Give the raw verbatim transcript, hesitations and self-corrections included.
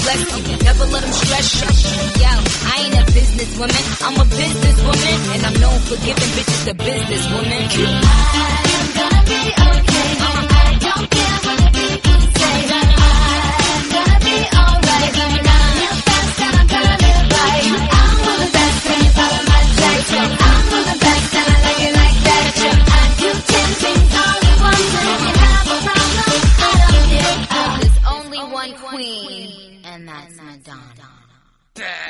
bless you. Never let them stress you. Yo, I ain't a businesswoman, I'm a businesswoman, and I'm known for giving bitches the businesswoman. I am gonna be okay. I don't care what the people say. I'm gonna be alright. I'm gonna live fast and I'm gonna live right. I'm one of the best when you follow my tracks. I'm one of the best and I like it like that. I do ten things all at once, and if you have a problem, I don't give up. There's only one queen, and that's Madonna.